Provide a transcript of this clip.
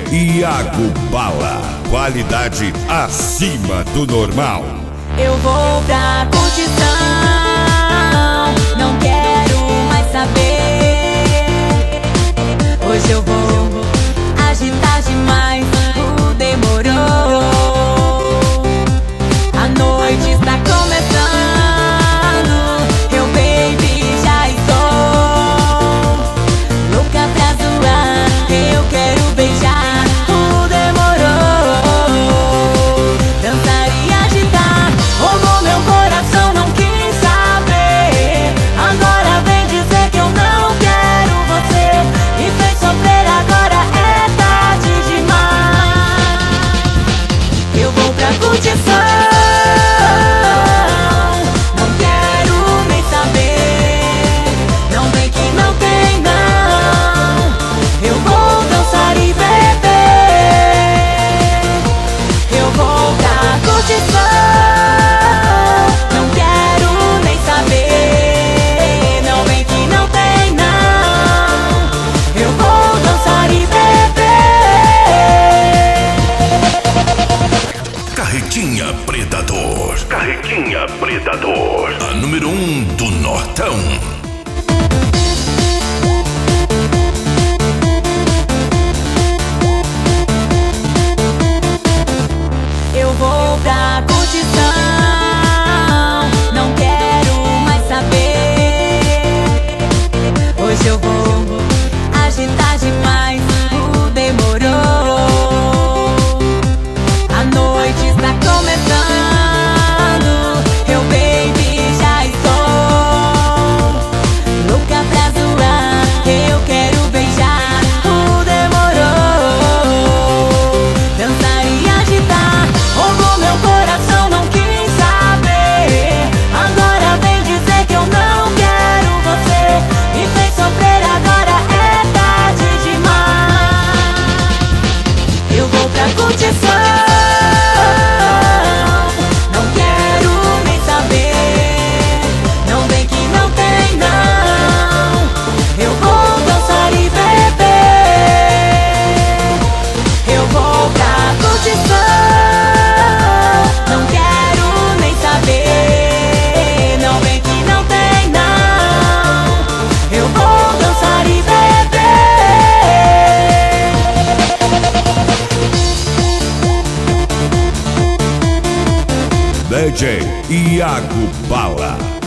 Iago Bala, qualidade acima do normal. Eu vou pra curtição, não quero mais saber. Hoje eu vou agitar demais, demorou. A noite está começando, eu baby já estou louca pra zoar, eu quero beijar, demorou. Dançar e agitar, roubou meu coração, não quis saber. Agora vem dizer que eu não quero você, me fez sofrer, agora é tarde demais. Eu vou pra curtição, não quero nem saber. Não vem que não tem não, eu vou dançar e beber. Eu vou pra curtição, não quero nem saber. Não vem que não tem não, eu vou dançar e beber. Carretinha Predador. Carretinha Predador. A número 1 do Nortão. Eu vou pra curtição, não quero mais saber. Hoje eu vou agitar demais, demorou. A noite está começando, eu baby já estou louca pra zoar, eu quero beijar, demorou. Dançar e agitar, roubou meu coração, não quis saber. Agora vem dizer que eu não quero você, me fez sofrer, agora é tarde demais. Eu vou pra curtição, não quero nem saber. Não vem que não tem não, eu vou dançar e beber. Eu vou pra curtição, não quero nem saber. Não vem que não tem não, eu vou dançar e beber. DJ Iago Bala.